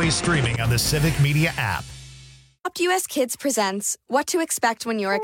always streaming on the Civic Media app. US Kids presents What to Expect When You're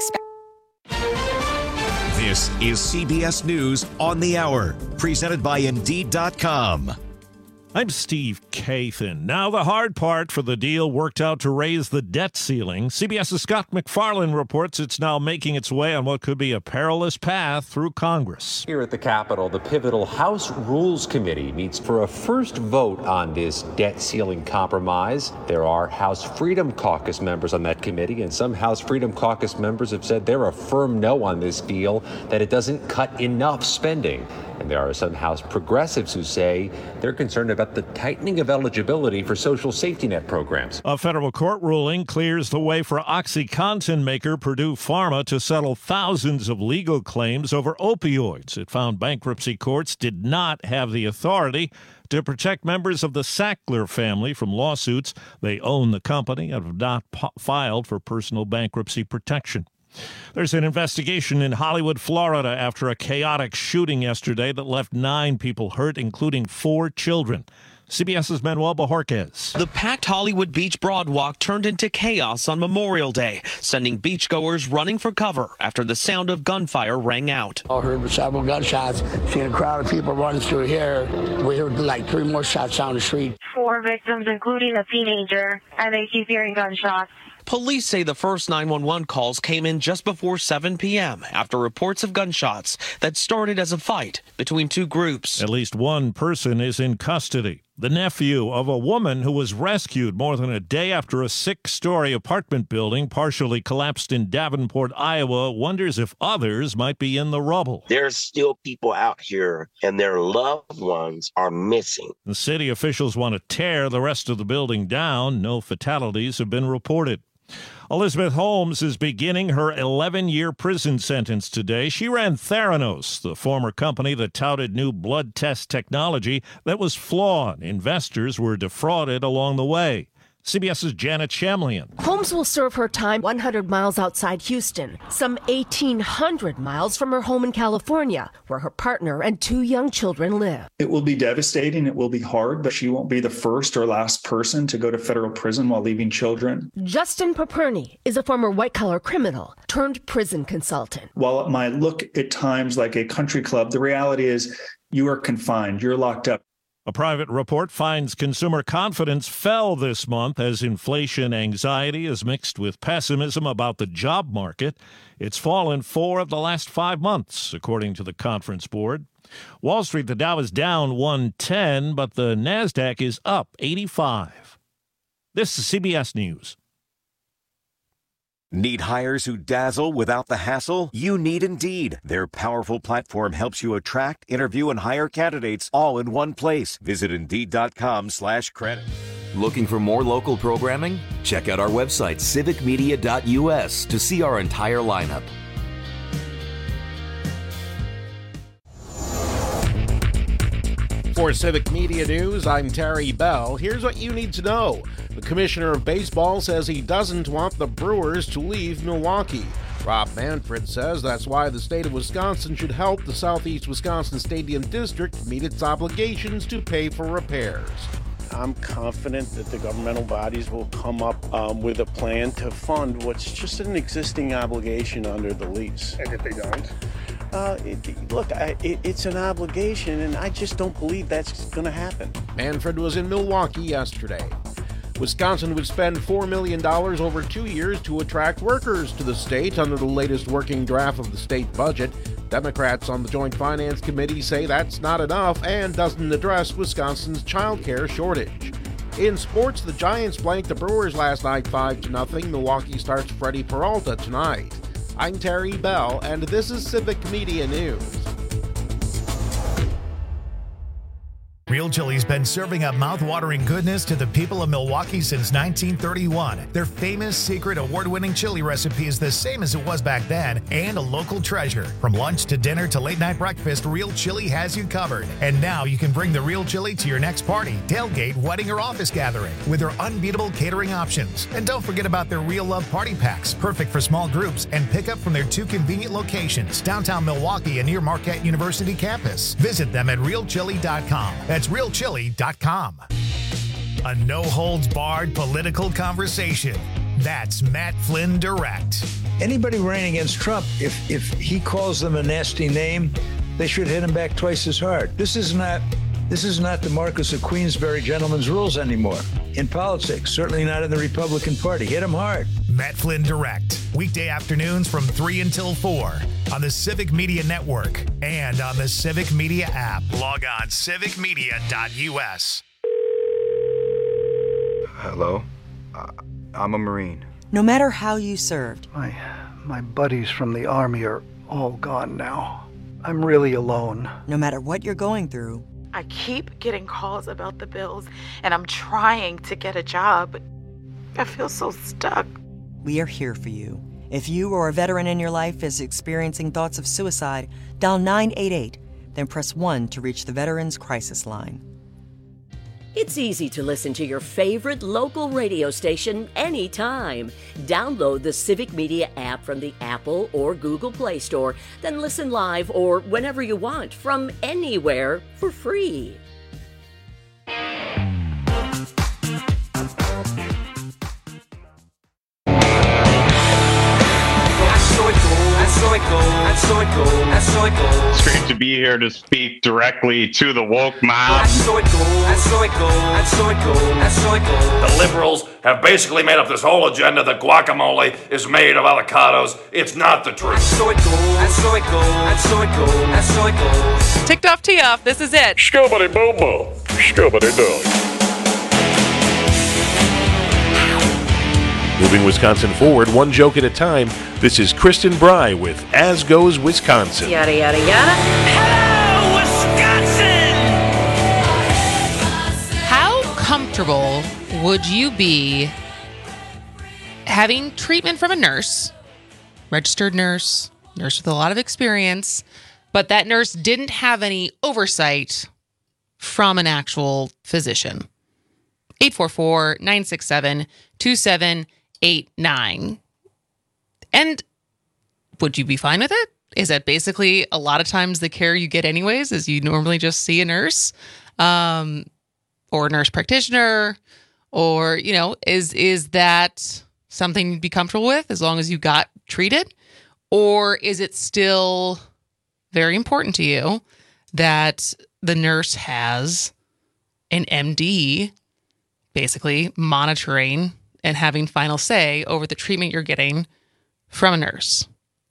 This is CBS News on the Hour, presented by Indeed.com. I'm Steve Kathan. Now the hard part for the deal worked out to raise the debt ceiling. CBS's Scott MacFarlane reports it's now making its way on what could be a perilous path through Congress. Here at the Capitol, the pivotal House Rules Committee meets for a first vote on this debt ceiling compromise. There are House Freedom Caucus members on that committee, and some House Freedom Caucus members have said they're a firm no on this deal, that it doesn't cut enough spending. And there are some House progressives who say they're concerned about the tightening of eligibility for social safety net programs. A federal court ruling clears the way for OxyContin maker Purdue Pharma to settle thousands of legal claims over opioids. It found bankruptcy courts did not have the authority to protect members of the Sackler family from lawsuits. They own the company and have not filed for personal bankruptcy protection. There's an investigation in Hollywood, Florida, after a chaotic shooting yesterday that left 9 people hurt, including 4 children. CBS's Manuel Bojorquez. The packed Hollywood Beach Broadwalk turned into chaos on Memorial Day, sending beachgoers running for cover after the sound of gunfire rang out. I heard several gunshots, seen a crowd of people running through here. We heard like 3 more shots down the street. 4 victims, including a teenager, and they keep hearing gunshots. Police say the first 911 calls came in just before 7 p.m. after reports of gunshots that started as a fight between 2 groups. At least 1 person is in custody. The nephew of a woman who was rescued more than a day after a 6-story apartment building partially collapsed in Davenport, Iowa, wonders if others might be in the rubble. There's still people out here and their loved ones are missing. The city officials want to tear the rest of the building down. No fatalities have been reported. Elizabeth Holmes is beginning her 11-year prison sentence today. She ran Theranos, the former company that touted new blood test technology that was flawed. Investors were defrauded along the way. CBS's Janet Shamlian. Holmes will serve her time 100 miles outside Houston, some 1,800 miles from her home in California, where her partner and 2 young children live. It will be devastating. It will be hard, but she won't be the first or last person to go to federal prison while leaving children. Justin Paperny is a former white-collar criminal turned prison consultant. While it might look at times like a country club, the reality is you are confined. You're locked up. A private report finds consumer confidence fell this month as inflation anxiety is mixed with pessimism about the job market. It's fallen 4 of the last 5 months, according to the Conference Board. Wall Street, the Dow is down 110, but the NASDAQ is up 85. This is CBS News. Need hires who dazzle without the hassle? You need Indeed. Their powerful platform helps you attract, interview, and hire candidates all in one place. Visit Indeed.com/credit. Looking for more local programming? Check out our website, civicmedia.us, to see our entire lineup. For Civic Media News, I'm Terry Bell. Here's what you need to know. The Commissioner of Baseball says he doesn't want the Brewers to leave Milwaukee. Rob Manfred says that's why the state of Wisconsin should help the Southeast Wisconsin Stadium District meet its obligations to pay for repairs. I'm confident that the governmental bodies will come up with a plan to fund what's just an existing obligation under the lease. And if they don't? It's an obligation, and I just don't believe that's going to happen. Manfred was in Milwaukee yesterday. Wisconsin would spend $4 million over 2 years to attract workers to the state under the latest working draft of the state budget. Democrats on the Joint Finance Committee say that's not enough and doesn't address Wisconsin's child care shortage. In sports, the Giants blanked the Brewers last night 5-0. Milwaukee starts Freddie Peralta tonight. I'm Terry Bell, and this is Civic Media News. Real Chili's been serving up mouth-watering goodness to the people of Milwaukee since 1931. Their famous secret award-winning chili recipe is the same as it was back then and a local treasure. From lunch to dinner to late-night breakfast, Real Chili has you covered. And now you can bring the Real Chili to your next party, tailgate, wedding, or office gathering with their unbeatable catering options. And don't forget about their Real Love Party Packs, perfect for small groups, and pick up from their 2 convenient locations, downtown Milwaukee and near Marquette University campus. Visit them at realchili.com. That's realchili.com. A no-holds-barred political conversation. That's Matt Flynn Direct. Anybody running against Trump, if he calls them a nasty name, they should hit him back twice as hard. This is not the Marquess of Queensberry gentleman's rules anymore in politics, certainly not in the Republican Party. Hit him hard. Matt Flynn Direct, weekday afternoons from 3 until 4 on the Civic Media Network and on the Civic Media app. Log on civicmedia.us. Hello? I'm a Marine. No matter how you served. My buddies from the Army are all gone now. I'm really alone. No matter what you're going through. I keep getting calls about the bills, and I'm trying to get a job, but I feel so stuck. We are here for you. If you or a veteran in your life is experiencing thoughts of suicide, dial 988, then press 1 to reach the Veterans Crisis Line. It's easy to listen to your favorite local radio station anytime. Download the Civic Media app from the Apple or Google Play Store, then listen live or whenever you want from anywhere for free. It's great to be here to speak directly to the woke mob. The liberals have basically made up this whole agenda that guacamole is made of avocados. It's not the truth. Ticked off, tee off. This is it. Scubbity boo boo. Scubbity doo. Moving Wisconsin forward, one joke at a time, this is Kristen Bry with As Goes Wisconsin. Yada, yada, yada. Hello, Wisconsin! How comfortable would you be having treatment from a nurse, registered nurse with a lot of experience, but that nurse didn't have any oversight from an actual physician? 844-967-2789. And would you be fine with it? Is that basically a lot of times the care you get anyways, is you normally just see a nurse or a nurse practitioner, or, is that something you'd be comfortable with as long as you got treated? Or is it still very important to you that the nurse has an MD basically monitoring and having final say over the treatment you're getting from a nurse?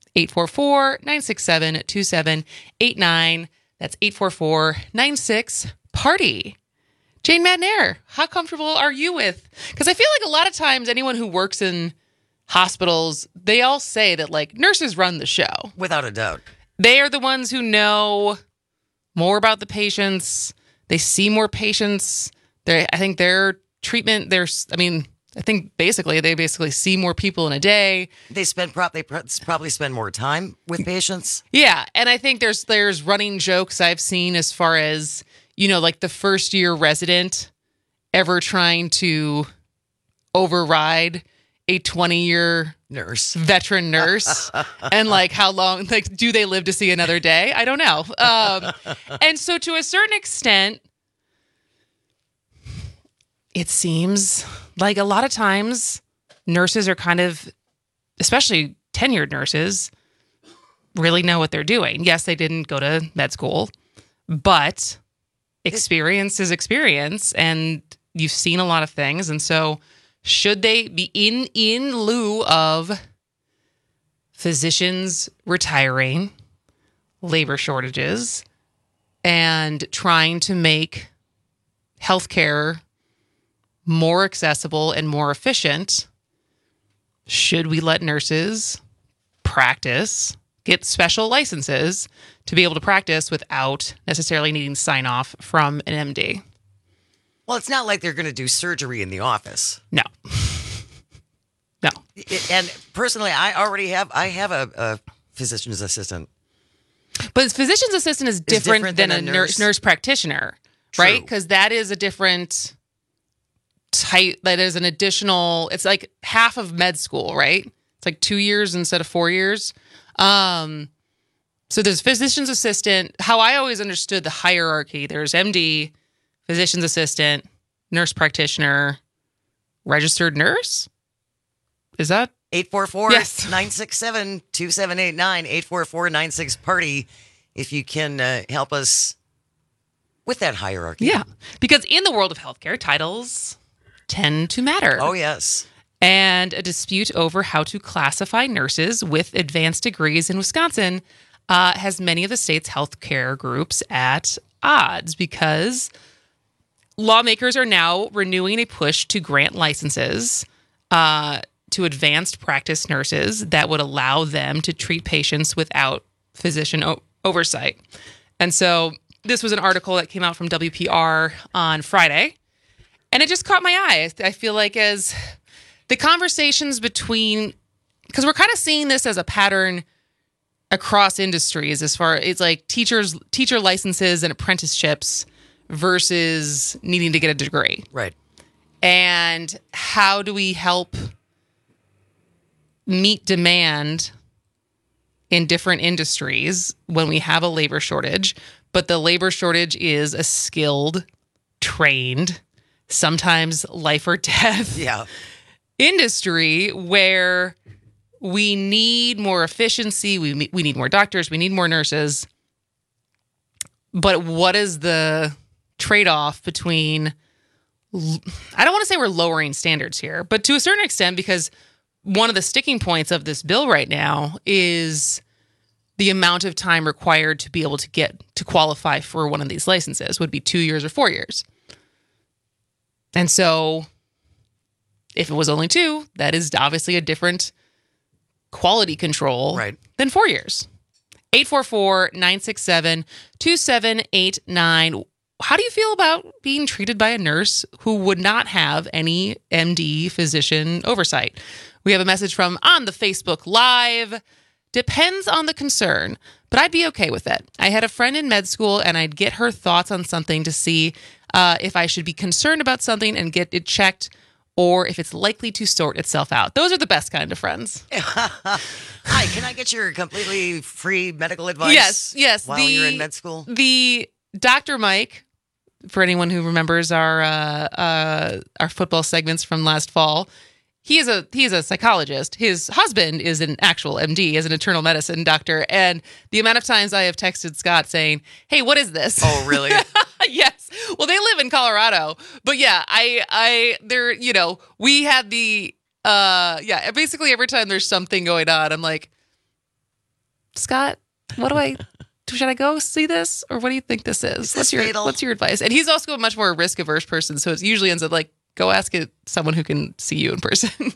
844-967-2789. That's 844-96-PARTY. Jane Madnair, how comfortable are you with? Because I feel like a lot of times anyone who works in hospitals, they all say that nurses run the show. Without a doubt. They are the ones who know more about the patients. They see more patients. I think their treatment, they basically see more people in a day. They probably spend more time with patients. Yeah, and I think there's running jokes I've seen as far as, the first year resident ever trying to override a 20-year veteran nurse and how long do they live to see another day? I don't know. And so to a certain extent, it seems like a lot of times nurses are kind of, especially tenured nurses, really know what they're doing. Yes, they didn't go to med school, but experience is experience, and you've seen a lot of things. And so should they be in lieu of physicians retiring, labor shortages, and trying to make healthcare more accessible and more efficient, should we let nurses practice, get special licenses to be able to practice without necessarily needing sign off from an MD? Well, it's not like they're going to do surgery in the office. No. And personally, I have a physician's assistant. But a physician's assistant is different than a nurse practitioner, right? Because that is a different type. That is an additional, it's like half of med school, right? It's like 2 years instead of 4 years. So there's physician's assistant. How I always understood the hierarchy, there's MD, physician's assistant, nurse practitioner, registered nurse? Is that? 844-967-2789, 844-96-PARTY, if you can help us with that hierarchy. Yeah, because in the world of healthcare, titles tend to matter. Oh, yes. And a dispute over how to classify nurses with advanced degrees in Wisconsin has many of the state's healthcare groups at odds because lawmakers are now renewing a push to grant licenses to advanced practice nurses that would allow them to treat patients without physician oversight. And so this was an article that came out from WPR on Friday, and it just caught my eye. I feel like as the conversations between, because we're kind of seeing this as a pattern across industries as far as like teacher licenses and apprenticeships versus needing to get a degree. Right. And how do we help meet demand in different industries when we have a labor shortage, but the labor shortage is a skilled, trained, sometimes life or death industry where we need more efficiency, we need more doctors, we need more nurses. But what is the trade-off between, I don't want to say we're lowering standards here, but to a certain extent, because one of the sticking points of this bill right now is the amount of time required to be able to get to qualify for one of these licenses would be 2 years or 4 years. And so if it was only 2, that is obviously a different quality control than 4 years. 844-967-2789. How do you feel about being treated by a nurse who would not have any MD physician oversight? We have a message from on the Facebook Live. Depends on the concern, but I'd be okay with it. I had a friend in med school and I'd get her thoughts on something to see if I should be concerned about something and get it checked or if it's likely to sort itself out. Those are the best kind of friends. Hi, can I get your completely free medical advice? Yes. While you're in med school? The Dr. Mike, for anyone who remembers our football segments from last fall, he is a psychologist. His husband is an actual MD, is an internal medicine doctor. And the amount of times I have texted Scott saying, "Hey, what is this?" Oh, really? Yes. Well, they live in Colorado, but yeah, they're, we had the, basically every time there's something going on, I'm like, Scott, should I go see this? Or what do you think this is? What's your advice? And he's also a much more risk averse person. So it usually ends up like, go ask it someone who can see you in person.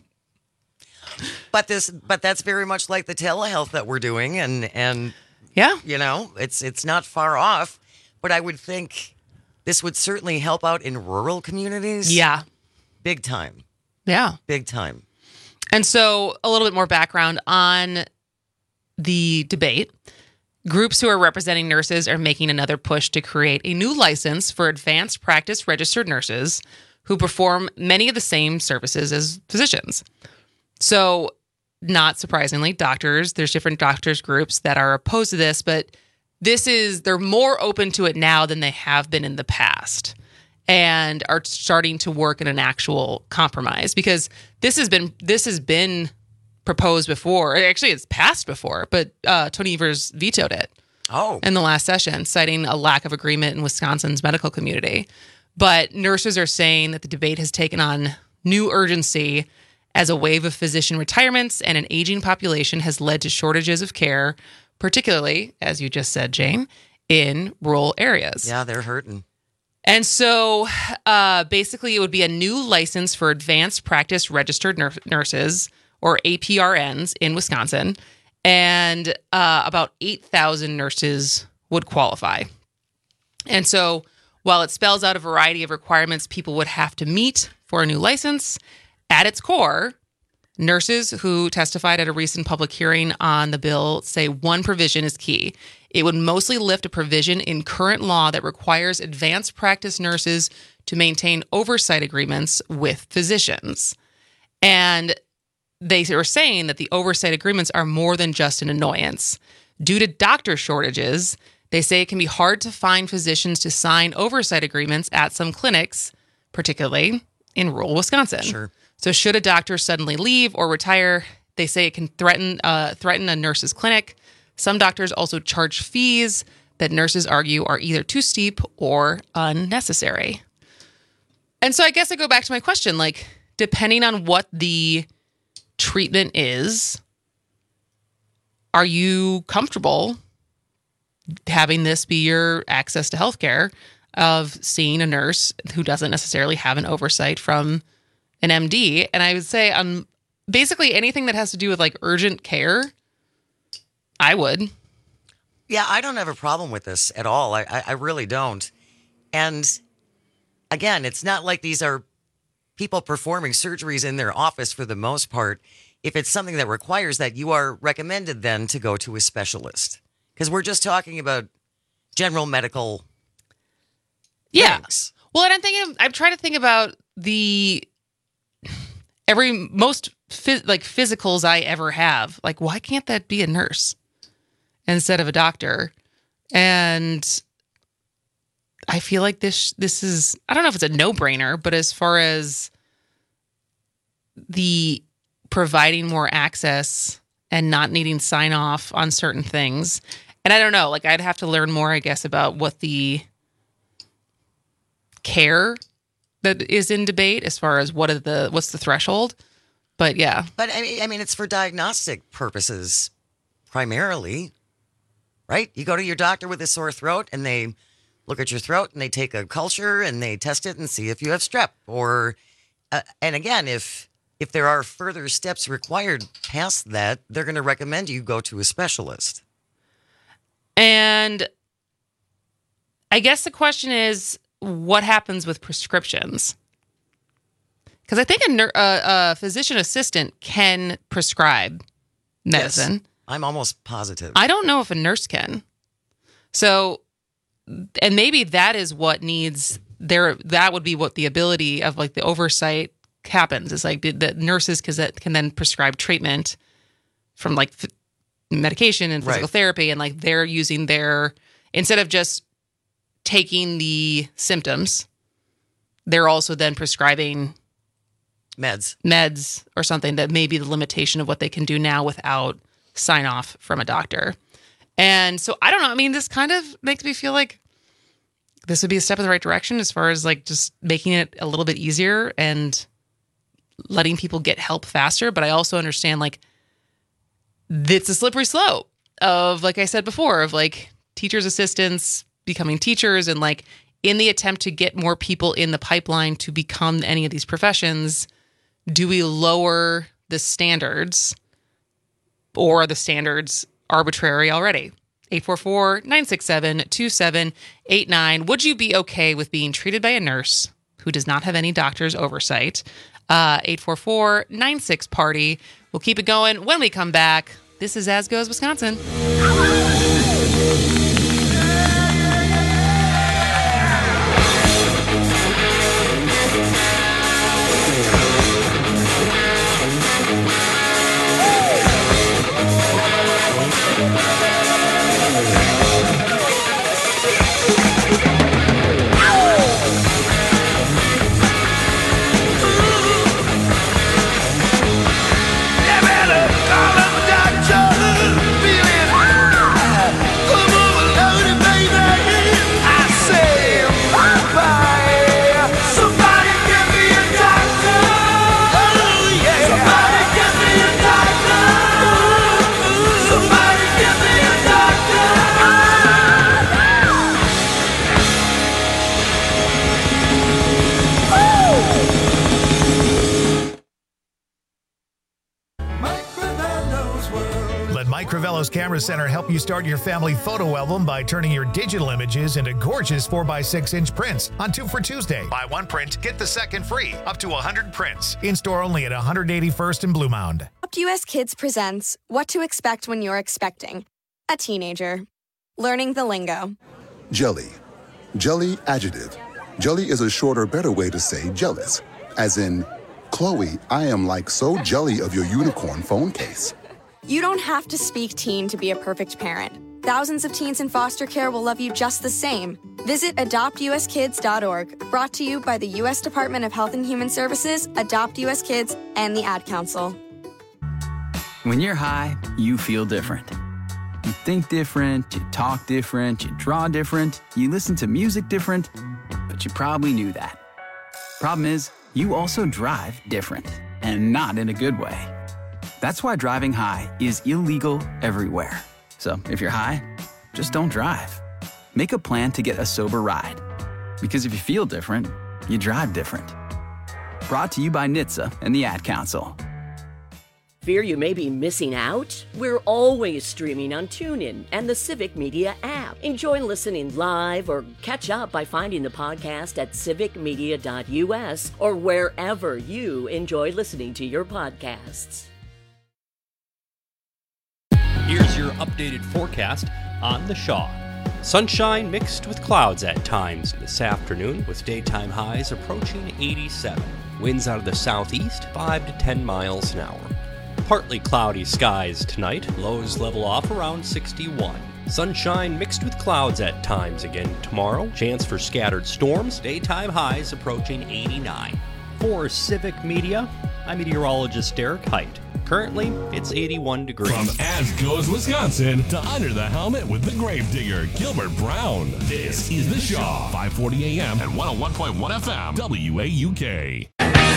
But that's very much like the telehealth that we're doing. And yeah, it's not far off, but I would think this would certainly help out in rural communities. Yeah. Big time. Yeah. Big time. And so a little bit more background on the debate. Groups who are representing nurses are making another push to create a new license for advanced practice registered nurses who perform many of the same services as physicians. So, not surprisingly, there's different doctors groups that are opposed to this, but they're more open to it now than they have been in the past and are starting to work in an actual compromise because this has been proposed before. Actually, it's passed before, but Tony Evers vetoed it in the last session, citing a lack of agreement in Wisconsin's medical community. But nurses are saying that the debate has taken on new urgency as a wave of physician retirements and an aging population has led to shortages of care, particularly, as you just said, Jane, in rural areas. Yeah, they're hurting. And so basically it would be a new license for advanced practice registered nurses, or APRNs, in Wisconsin, and about 8,000 nurses would qualify. And so while it spells out a variety of requirements people would have to meet for a new license, at its core, nurses who testified at a recent public hearing on the bill say one provision is key. It would mostly lift a provision in current law that requires advanced practice nurses to maintain oversight agreements with physicians. And they were saying that the oversight agreements are more than just an annoyance. Due to doctor shortages, they say it can be hard to find physicians to sign oversight agreements at some clinics, particularly in rural Wisconsin. Sure. So should a doctor suddenly leave or retire, they say it can threaten a nurse's clinic. Some doctors also charge fees that nurses argue are either too steep or unnecessary. And so I guess I go back to my question, like, depending on what the treatment is, are you comfortable having this be your access to healthcare of seeing a nurse who doesn't necessarily have an oversight from an MD? And I would say on basically anything that has to do with like urgent care, I would. Yeah, I don't have a problem with this at all. I really don't. And again, it's not like these are people performing surgeries in their office for the most part. If it's something that requires that, you are recommended then to go to a specialist. Because we're just talking about general medical things. Well, and I'm trying to think about most physicals I ever have. Like, why can't that be a nurse instead of a doctor? And I feel like this is, I don't know if it's a no-brainer, but as far as the providing more access and not needing sign off on certain things. And I don't know, like I'd have to learn more, I guess, about what the care that is in debate as far as what's the threshold. But yeah. But I mean, it's for diagnostic purposes primarily, right? You go to your doctor with a sore throat and they look at your throat and they take a culture and they test it and see if you have strep or, and again, if there are further steps required past that, they're going to recommend you go to a specialist. And I guess the question is, what happens with prescriptions? Because I think a physician assistant can prescribe medicine. Yes, I'm almost positive. I don't know if a nurse can. So, and maybe that is what needs there. That would be what the ability of like the oversight happens. Is like the nurses can then prescribe treatment from like medication and physical therapy, and like they're using instead of just taking the symptoms, they're also then prescribing meds or something that may be the limitation of what they can do now without sign off from a doctor. And so I don't know. I mean, this kind of makes me feel like this would be a step in the right direction as far as like just making it a little bit easier and letting people get help faster. But I also understand like it's a slippery slope of, like I said before, of like teachers' assistants becoming teachers, and like in the attempt to get more people in the pipeline to become any of these professions, do we lower the standards, or are the standards arbitrary already? 844-967-2789. Would you be okay with being treated by a nurse who does not have any doctor's oversight? 844-96-PARTY. We'll keep it going when we come back. This is As Goes Wisconsin. Mike Crivello's Camera Center help you start your family photo album by turning your digital images into gorgeous 4x6-inch prints on 2 for Tuesday. Buy one print, get the second free. Up to 100 prints. In-store only at 181st and Blue Mound. US Kids presents What to Expect When You're Expecting a Teenager. Learning the lingo. Jelly. Jelly adjective. Jelly is a shorter, better way to say jealous. As in, Chloe, I am like so jelly of your unicorn phone case. You don't have to speak teen to be a perfect parent. Thousands of teens in foster care will love you just the same. Visit adoptuskids.org, brought to you by the U.S. Department of Health and Human Services, Adopt U.S. Kids, and the Ad Council. When you're high, you feel different. You think different, you talk different, you draw different, you listen to music different, but you probably knew that. Problem is, you also drive different, and not in a good way. That's why driving high is illegal everywhere. So if you're high, just don't drive. Make a plan to get a sober ride. Because if you feel different, you drive different. Brought to you by NHTSA and the Ad Council. Fear you may be missing out? We're always streaming on TuneIn and the Civic Media app. Enjoy listening live or catch up by finding the podcast at civicmedia.us or wherever you enjoy listening to your podcasts. Here's your updated forecast on the Shaw. Sunshine mixed with clouds at times this afternoon, with daytime highs approaching 87. Winds out of the southeast, 5 to 10 miles an hour. Partly cloudy skies tonight, lows level off around 61. Sunshine mixed with clouds at times again tomorrow. Chance for scattered storms, daytime highs approaching 89. For Civic Media, I'm meteorologist Derek Height. Currently, it's 81 degrees. From As Goes Wisconsin to Under the Helmet with the Gravedigger, Gilbert Brown. This is The Shaw, 540 AM and 101.1 FM, WAUK.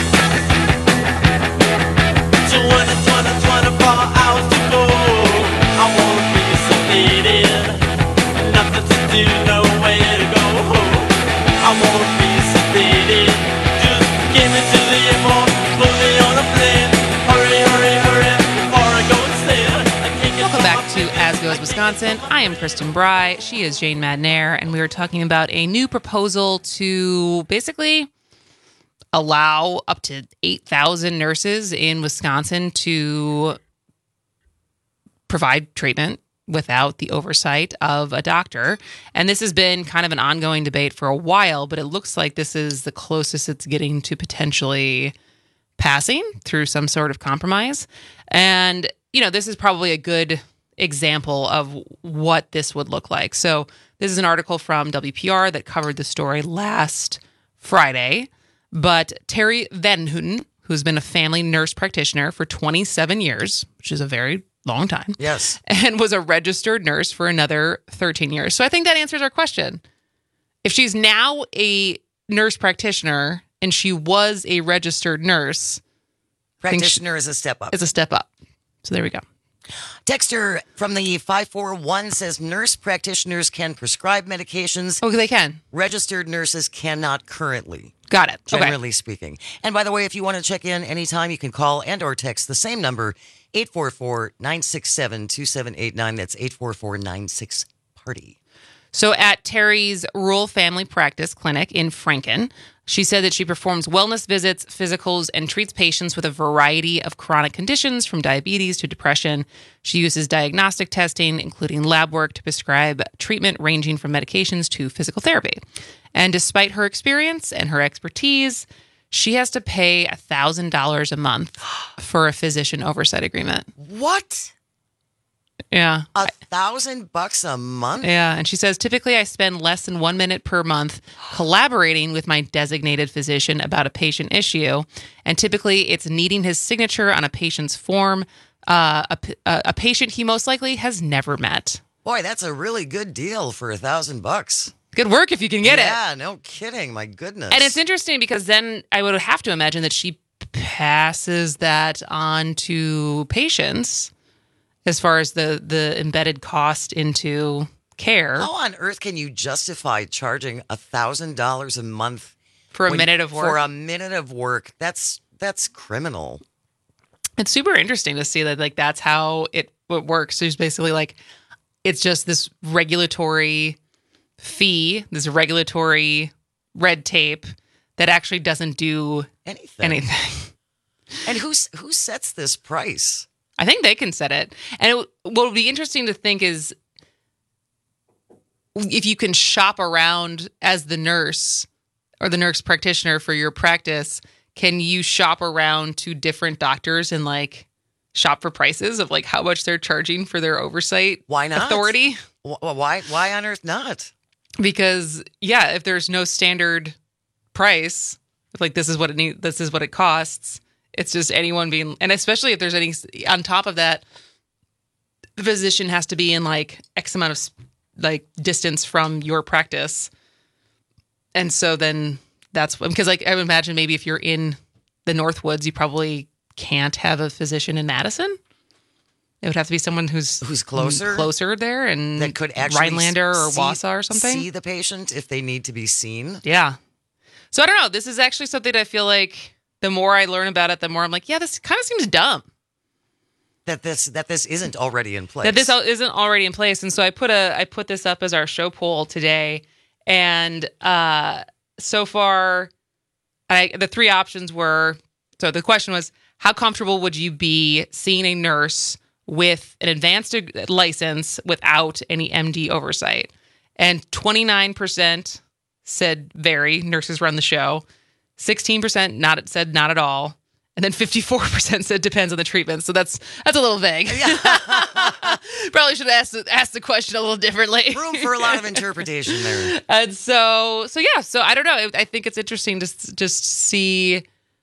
24 hours to go. I wanna be sedated. Nothing to do, nowhere to go. I wanna be sedated. Just get me to the airport, put me on a plane. Hurry, hurry, hurry, before I go insane. Welcome back to As Goes Wisconsin. I am Kristen Bry. She is Jane Madnair, and we are talking about a new proposal to basically allow up to 8,000 nurses in Wisconsin to provide treatment without the oversight of a doctor. And this has been kind of an ongoing debate for a while, but it looks like this is the closest it's getting to potentially passing through some sort of compromise. And, you know, this is probably a good example of what this would look like. So this is an article from WPR that covered the story last Friday. But Terry Venhouten, who's been a family nurse practitioner for 27 years, which is a very long time. Yes. And was a registered nurse for another 13 years. So I think that answers our question. If she's now a nurse practitioner and she was a registered nurse. Practitioner is a step up. It's a step up. So there we go. Dexter from the 541 says nurse practitioners can prescribe medications. Oh, they can. Registered nurses cannot currently. Got it. Generally speaking. And by the way, if you want to check in anytime, you can call and or text the same number, 844-967-2789. That's 844-96-PARTY. So at Terry's Rural Family Practice Clinic in Franken, she said that she performs wellness visits, physicals, and treats patients with a variety of chronic conditions from diabetes to depression. She uses diagnostic testing, including lab work, to prescribe treatment ranging from medications to physical therapy. And despite her experience and her expertise, she has to pay $1,000 a month for a physician oversight agreement. What? Yeah. $1,000 a month? Yeah. And she says, typically I spend less than 1 minute per month collaborating with my designated physician about a patient issue. And typically it's needing his signature on a patient's form, a patient he most likely has never met. Boy, that's a really good deal for $1,000. Good work if you can get it. Yeah, no kidding. My goodness. And it's interesting because then I would have to imagine that she passes that on to patients as far as the embedded cost into care. How on earth can you justify charging $1,000 a month for a minute of work? For a minute of work. That's criminal. It's super interesting to see that, like, that's how it works. There's basically like, it's just this regulatory fee, this regulatory red tape that actually doesn't do anything. And who sets this price? I think they can set it. And what would be interesting to think is if you can shop around as the nurse or the nurse practitioner for your practice, can you shop around to different doctors and like shop for prices of like how much they're charging for their oversight authority? Why on earth not? Because, yeah, if there's no standard price, like this is what it costs, it's just anyone being, and especially if there's any, on top of that, the physician has to be in like X amount of like distance from your practice. And so then that's because like I would imagine maybe if you're in the Northwoods, you probably can't have a physician in Madison. It would have to be someone who's closer there, and that could actually Rhinelander or Wausau or something. See the patient if they need to be seen. Yeah. So I don't know. This is actually something that I feel like the more I learn about it, the more I'm like, yeah, this kind of seems dumb. That this isn't already in place. That this isn't already in place. And so I put this up as our show poll today. And so far, the three options were, so the question was, how comfortable would you be seeing a nurse with an advanced license without any MD oversight? And 29% said very, nurses run the show. 16% said not at all. And then 54% said depends on the treatment. So that's a little vague. Probably should have asked the question a little differently. Room for a lot of interpretation there. And so I don't know. I think it's interesting to just see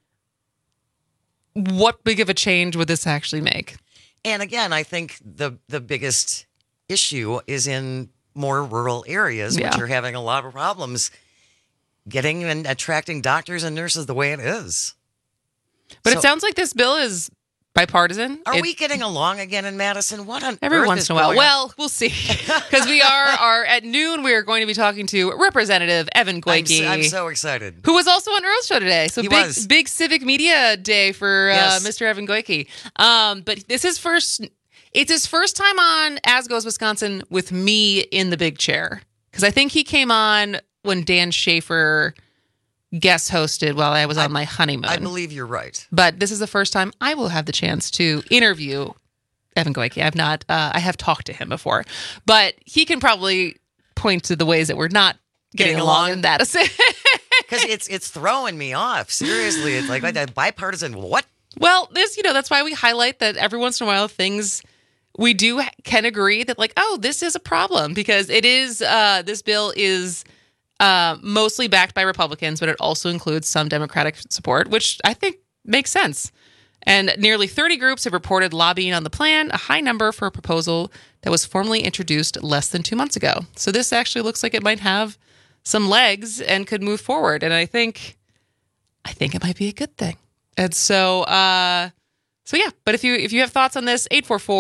what big of a change would this actually make. And again, I think the biggest issue is in more rural areas, which are having a lot of problems getting and attracting doctors and nurses the way it is. But it sounds like this bill is bipartisan. Are we getting along again in Madison? What on every earth once is in a while? going Well, we'll see. Because we are at noon. We are going to be talking to Representative Evan Goyke. I'm so excited. Who was also on Earl's show today. So big civic media day for Mr. Evan Goyke. But it's his first time on As Goes Wisconsin with me in the big chair. Because I think he came on when Dan Schaefer guest hosted while I was on my honeymoon. I believe you're right. But this is the first time I will have the chance to interview Evan Goyke. I have talked to him before, but he can probably point to the ways that we're not getting along in Madison. Because it's throwing me off. Seriously, it's like that bipartisan. What? Well, that's why we highlight that every once in a while things we can agree that like, oh, this is a problem, because it is. This bill is mostly backed by Republicans, but it also includes some Democratic support, which I think makes sense. And nearly 30 groups have reported lobbying on the plan, a high number for a proposal that was formally introduced less than 2 months ago. So this actually looks like it might have some legs and could move forward. And I think it might be a good thing. And so yeah, but if you have thoughts on this,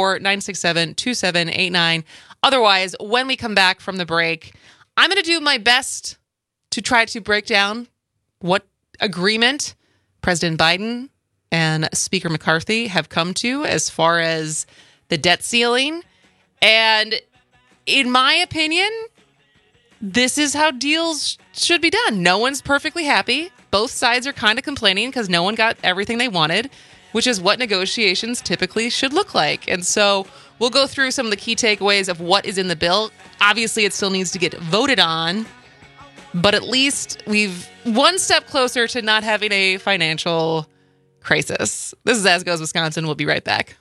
844-967-2789. Otherwise, when we come back from the break, I'm going to do my best to try to break down what agreement President Biden and Speaker McCarthy have come to as far as the debt ceiling. And in my opinion, this is how deals should be done. No one's perfectly happy. Both sides are kind of complaining because no one got everything they wanted, which is what negotiations typically should look like. And so we'll go through some of the key takeaways of what is in the bill. Obviously, it still needs to get voted on, but at least we've one step closer to not having a financial crisis. This is As Goes Wisconsin. We'll be right back.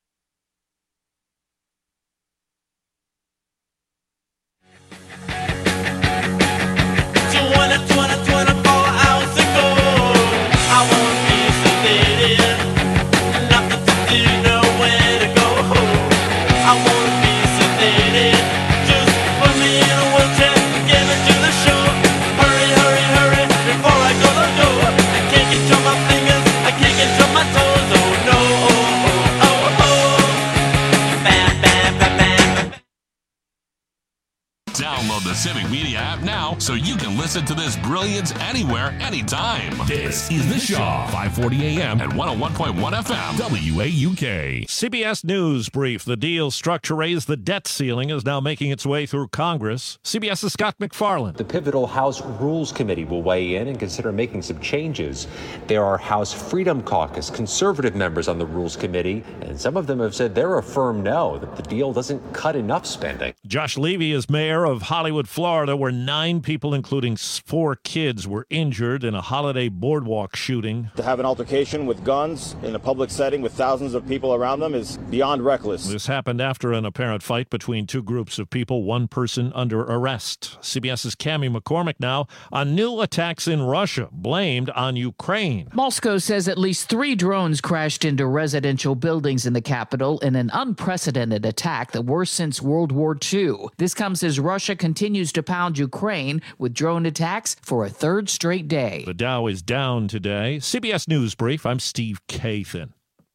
Download the Civic Media app now so you can listen to this brilliance anywhere, anytime. This is The Shaw, 540 AM and 101.1 FM, WAUK. CBS News brief. The deal struck to raise the debt ceiling is now making its way through Congress. CBS's Scott McFarland. The pivotal House Rules Committee will weigh in and consider making some changes. There are House Freedom Caucus conservative members on the Rules Committee, and some of them have said they're a firm no, that the deal doesn't cut enough spending. Josh Levy is mayor of Hollywood Hollywood, Florida, where 9 people, including 4 kids, were injured in a holiday boardwalk shooting. To have an altercation with guns in a public setting with thousands of people around them is beyond reckless. This happened after an apparent fight between 2 groups of people, 1 person under arrest. CBS's Cammie McCormick now on new attacks in Russia, blamed on Ukraine. Moscow says at least 3 drones crashed into residential buildings in the capital in an unprecedented attack, the worst since World War II. This comes as Russia continues to pound Ukraine with drone attacks for a 3rd straight day. The Dow is down today. CBS News Brief, I'm Steve Kathan.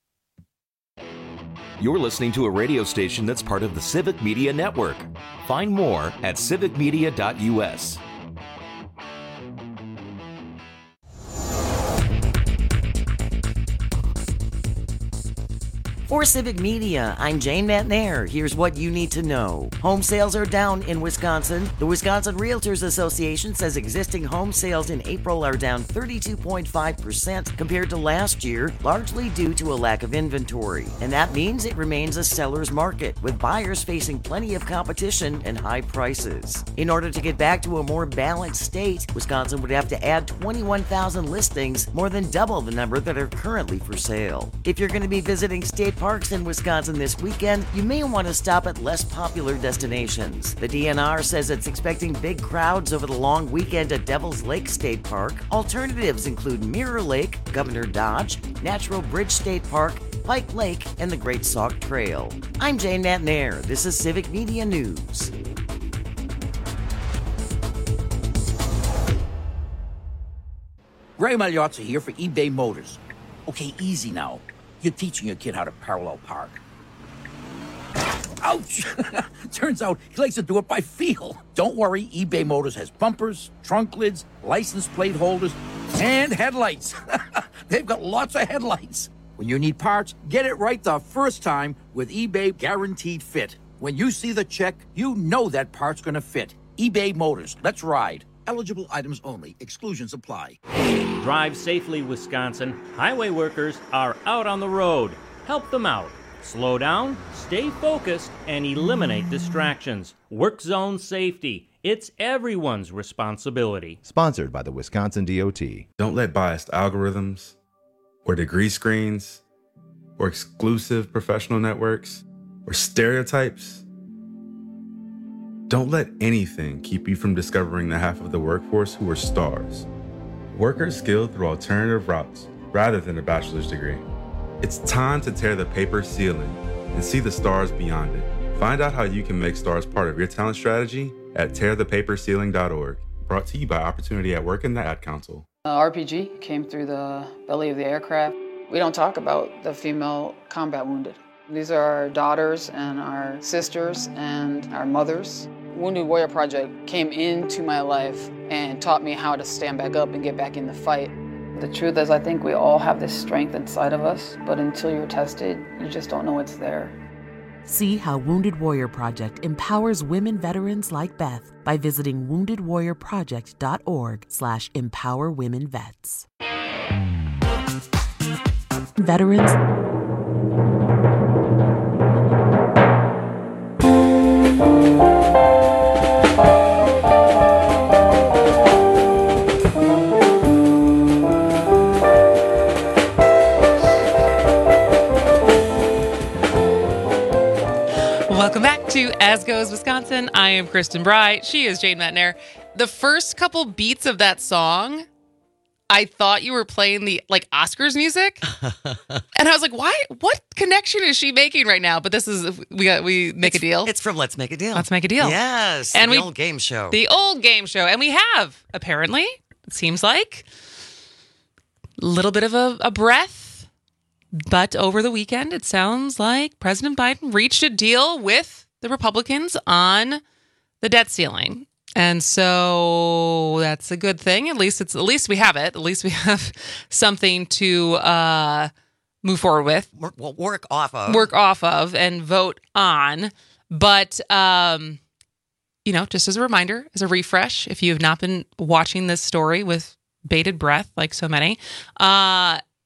You're listening to a radio station that's part of the Civic Media Network. Find more at civicmedia.us. For Civic Media, I'm Jane Matnair. Here's what you need to know. Home sales are down in Wisconsin. The Wisconsin Realtors Association says existing home sales in April are down 32.5% compared to last year, largely due to a lack of inventory. And that means it remains a seller's market, with buyers facing plenty of competition and high prices. In order to get back to a more balanced state, Wisconsin would have to add 21,000 listings, more than double the number that are currently for sale. If you're going to be visiting state parks in Wisconsin this weekend, you may want to stop at less popular destinations. The DNR says it's expecting big crowds over the long weekend at Devil's Lake State Park. Alternatives include Mirror Lake, Governor Dodge, Natural Bridge State Park, Pike Lake, and the Great Sauk Trail. I'm Jane Matnair. This is Civic Media News. Ray Magliozzi here for eBay Motors. Okay, easy now. You're teaching your kid how to parallel park. Ouch! Turns out he likes to do it by feel. Don't worry, eBay Motors has bumpers, trunk lids, license plate holders, and headlights. They've got lots of headlights. When you need parts, get it right the first time with eBay Guaranteed Fit. When you see the check, you know that part's gonna fit. eBay Motors, let's ride. Eligible items only. Exclusions apply. Drive safely, Wisconsin. Highway workers are out on the road. Help them out. Slow down, stay focused, and eliminate distractions. Work zone safety. It's everyone's responsibility. Sponsored by the Wisconsin DOT. Don't let biased algorithms or degree screens or exclusive professional networks or stereotypes. Don't let anything keep you from discovering the half of the workforce who are stars. Workers skilled through alternative routes rather than a bachelor's degree. It's time to tear the paper ceiling and see the stars beyond it. Find out how you can make stars part of your talent strategy at tearthepaperceiling.org. Brought to you by Opportunity at Work and the Ad Council. RPG came through the belly of the aircraft. We don't talk about the female combat wounded. These are our daughters and our sisters and our mothers. Wounded Warrior Project came into my life and taught me how to stand back up and get back in the fight. The truth is, I think we all have this strength inside of us, but until you're tested, you just don't know it's there. See how Wounded Warrior Project empowers women veterans like Beth by visiting woundedwarriorproject.org/empowerwomenvets. Veterans. Welcome back to As Goes Wisconsin. I am Kristen Bry. She is Jane Matnair. The first couple beats of that song, I thought you were playing the Oscars music, and I was like, "Why? What connection is she making right now?" But this is we make a deal. It's from Let's Make a Deal. Let's Make a Deal. Yes, and the old game show. The old game show, and we have apparently, it seems like, a little bit of a breath. But over the weekend, it sounds like President Biden reached a deal with the Republicans on the debt ceiling. And so that's a good thing. At least we have it. At least we have something to move forward with. Work off of and vote on. But, just as a reminder, as a refresh, if you have not been watching this story with bated breath like so many,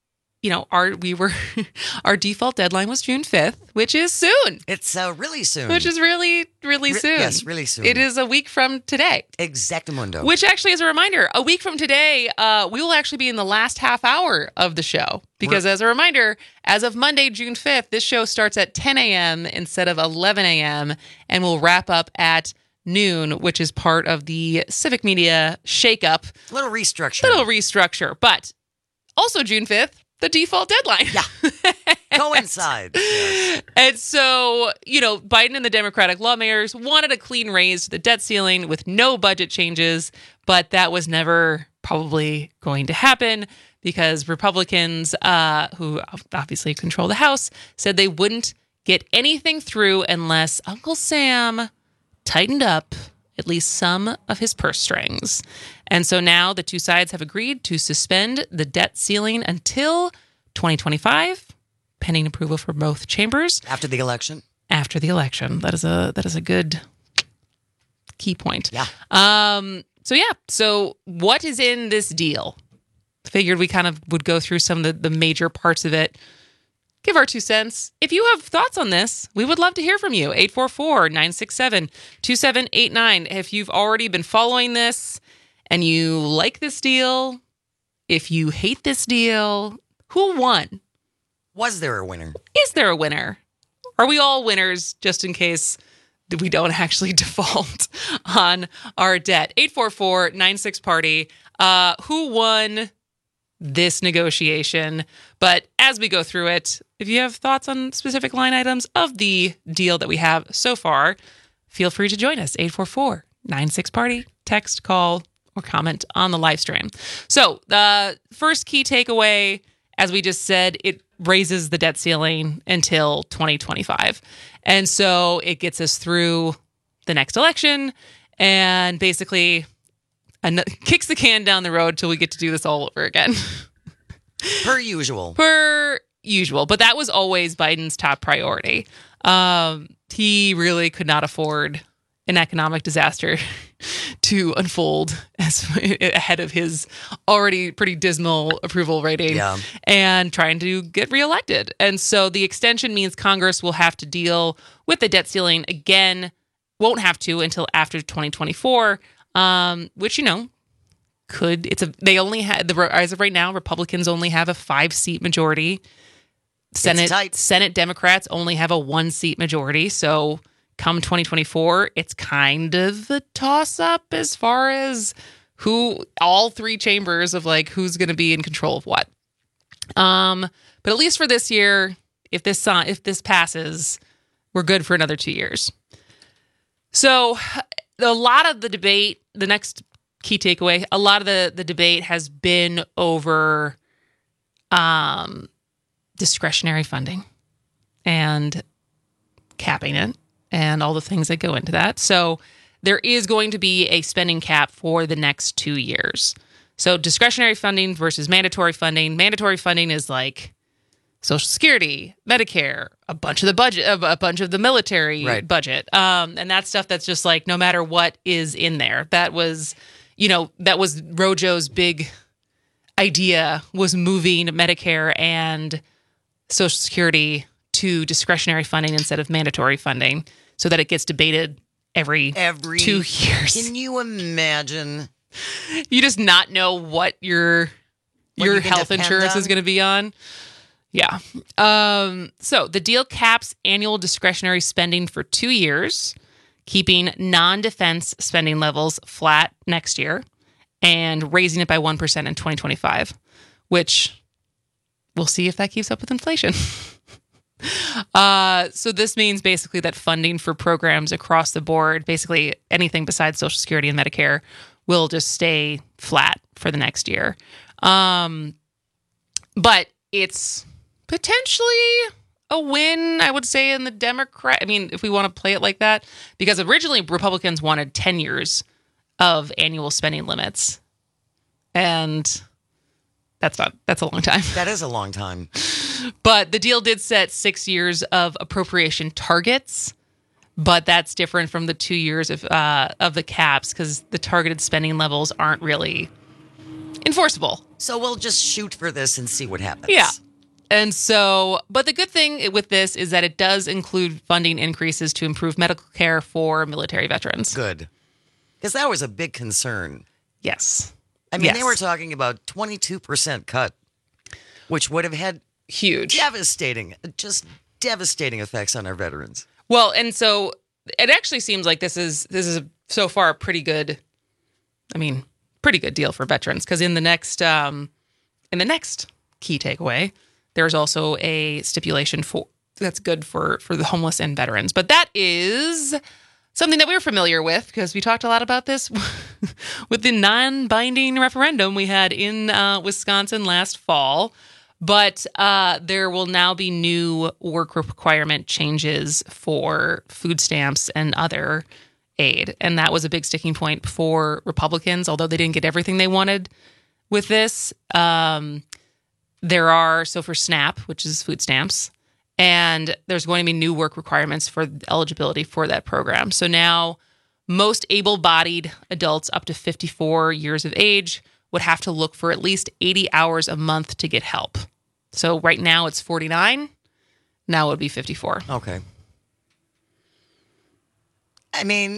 our default deadline was June 5th, which is soon. It's really soon. Which is really, really soon. Yes, really soon. It is a week from today. Exactamundo. Which actually is a reminder. A week from today, we will actually be in the last half hour of the show. Because as a reminder, as of Monday, June 5th, this show starts at 10 a.m. instead of 11 a.m. and will wrap up at noon, which is part of the Civic Media shakeup. Little restructure. But also June 5th, the default deadline. Yeah. Coincides. Yes. And so, Biden and the Democratic lawmakers wanted a clean raise to the debt ceiling with no budget changes, but that was never probably going to happen because Republicans, who obviously control the House, said they wouldn't get anything through unless Uncle Sam tightened up at least some of his purse strings. And so now the two sides have agreed to suspend the debt ceiling until 2025, pending approval from both chambers. After the election? After the election. That is a good key point. Yeah. So what is in this deal? Figured we kind of would go through some of the major parts of it. Give our 2 cents. If you have thoughts on this, we would love to hear from you. 844-967-2789. If you've already been following this and you like this deal, if you hate this deal, who won? Was there a winner? Is there a winner? Are we all winners just in case we don't actually default on our debt? 844-96-PARTY. Who won this negotiation? But as we go through it, if you have thoughts on specific line items of the deal that we have so far, feel free to join us. 844-96-PARTY. Text, call, or comment on the live stream. So the first key takeaway, as we just said, it raises the debt ceiling until 2025. And so it gets us through the next election and basically kicks the can down the road till we get to do this all over again. Per usual. But that was always Biden's top priority. He really could not afford an economic disaster to unfold ahead of his already pretty dismal approval rating and trying to get reelected. And so the extension means Congress will have to deal with the debt ceiling again, won't have to until after 2024, which, they only had, as of right now, Republicans only have a 5-seat majority. Senate Democrats only have a 1-seat majority. So come 2024, it's kind of a toss-up as far as all 3 chambers of who's going to be in control of what. But at least for this year, if this passes, we're good for another 2 years. So a lot of the debate, the next key takeaway, a lot of the debate has been over discretionary funding and capping it and all the things that go into that. So there is going to be a spending cap for the next 2 years. So discretionary funding versus mandatory funding. Mandatory funding is like Social Security, Medicare, a bunch of the military budget. And that's stuff that's just like no matter what is in there. That was Rojo's big idea, was moving Medicare and Social Security to discretionary funding instead of mandatory funding so that it gets debated every 2 years. Can you imagine? You just not know what your health insurance is going to be on. Yeah. So the deal caps annual discretionary spending for 2 years, keeping non-defense spending levels flat next year and raising it by 1% in 2025, which we'll see if that keeps up with inflation. So this means basically that funding for programs across the board, basically anything besides Social Security and Medicare, will just stay flat for the next year. But it's potentially a win, I would say, in the Democrat. I mean, if we want to play it like that, because originally Republicans wanted 10 years of annual spending limits. And that's a long time. That is a long time. But the deal did set 6 years of appropriation targets, but that's different from the 2 years of the caps because the targeted spending levels aren't really enforceable. So we'll just shoot for this and see what happens. Yeah. And so, but the good thing with this is that it does include funding increases to improve medical care for military veterans. Good. Because that was a big concern. Yes. I mean, they were talking about 22% cut, which would have had huge, devastating effects on our veterans. Well, and so it actually seems like this is so far a pretty good deal for veterans, because in the next key takeaway, there's also a stipulation that's good for the homeless and veterans. But that is something that we're familiar with because we talked a lot about this with the non-binding referendum we had in Wisconsin last fall. But there will now be new work requirement changes for food stamps and other aid. And that was a big sticking point for Republicans, although they didn't get everything they wanted with this. There are, so for SNAP, which is food stamps, and there's going to be new work requirements for eligibility for that program. So now most able-bodied adults up to 54 years of age would have to look for at least 80 hours a month to get help. So right now it's 49. Now it would be 54. Okay. I mean,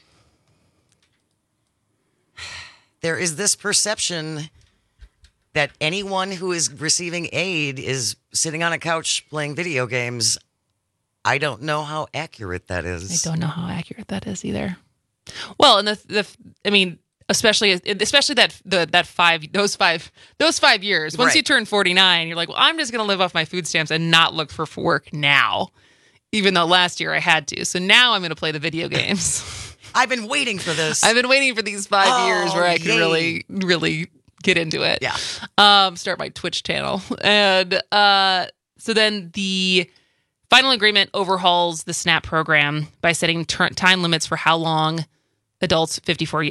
there is this perception that anyone who is receiving aid is sitting on a couch playing video games. I don't know how accurate that is. I don't know how accurate that is either. Well, and especially those five years. Once you turn 49, you're like, well, I'm just going to live off my food stamps and not look for work now, even though last year I had to. So now I'm going to play the video games. I've been waiting for this. I've been waiting for these 5 years where I can really, really get into it. Yeah. Start my Twitch channel. And so then the final agreement overhauls the SNAP program by setting time limits for how long adults 54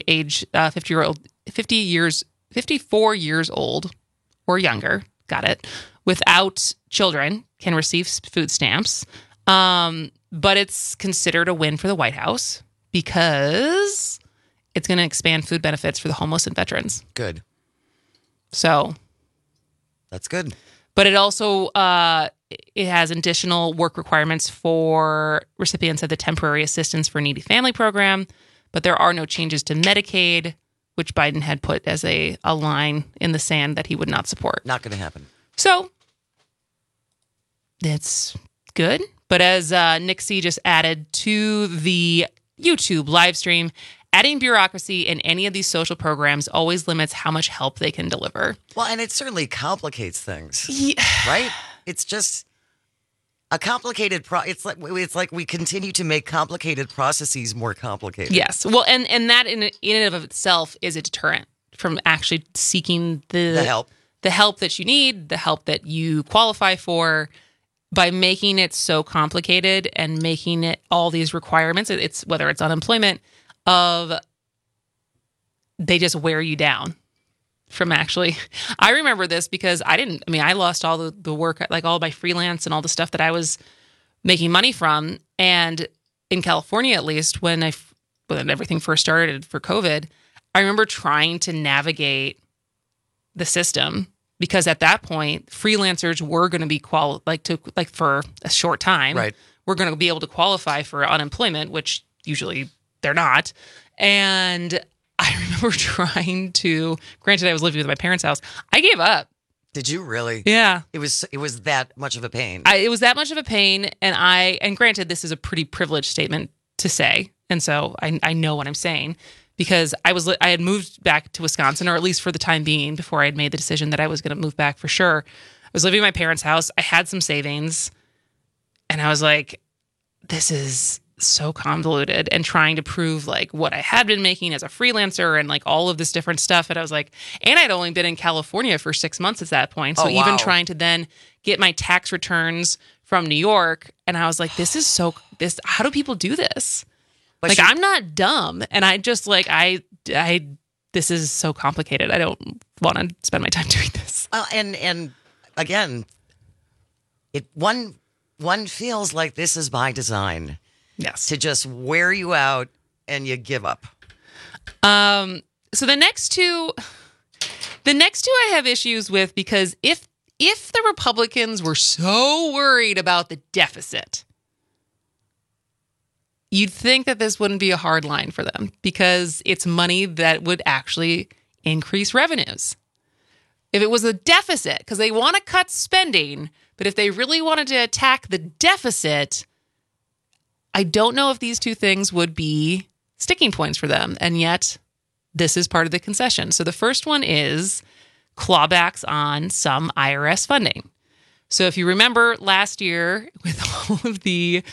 years old or younger, got it, without children can receive food stamps. But it's considered a win for the White House because it's going to expand food benefits for the homeless and veterans. Good. So that's good. But it also it has additional work requirements for recipients of the Temporary Assistance for Needy Family Program. But there are no changes to Medicaid, which Biden had put as a line in the sand that he would not support. Not going to happen. So it's good. But as Nick C. just added to the YouTube live stream, adding bureaucracy in any of these social programs always limits how much help they can deliver. Well, and it certainly complicates things, right? It's just a complicated it's like we continue to make complicated processes more complicated. Yes. Well, and that in and of itself is a deterrent from actually seeking the help that you need, the help that you qualify for. By making it so complicated and making it all these requirements, it's whether it's unemployment, they just wear you down from actually. I remember this because I lost all the work, like all my freelance and all the stuff that I was making money from. And in California, at least, when everything first started for COVID, I remember trying to navigate the system. Because at that point, freelancers were going to be for a short time. Right. We're going to be able to qualify for unemployment, which usually they're not. And I remember trying to. Granted, I was living with my parents' house. I gave up. Did you really? Yeah. It was that much of a pain. It was that much of a pain, and granted, this is a pretty privileged statement to say, and so I know what I'm saying. Because I had moved back to Wisconsin, or at least for the time being, before I had made the decision that I was going to move back for sure. I was living in my parents' house. I had some savings, and I was like, this is so convoluted, and trying to prove like what I had been making as a freelancer and like all of this different stuff. And I was like, and I'd only been in California for 6 months at that point. So even trying to then get my tax returns from New York, and I was like, how do people do this? But I'm not dumb, and I just this is so complicated. I don't want to spend my time doing this. And again, one feels like this is by design. Yes. To just wear you out and you give up. So the next two I have issues with, because if if the Republicans were so worried about the deficit, you'd think that this wouldn't be a hard line for them because it's money that would actually increase revenues. If it was a deficit, because they want to cut spending, but if they really wanted to attack the deficit, I don't know if these two things would be sticking points for them. And yet, this is part of the concession. So the first one is clawbacks on some IRS funding. So if you remember last year with all of the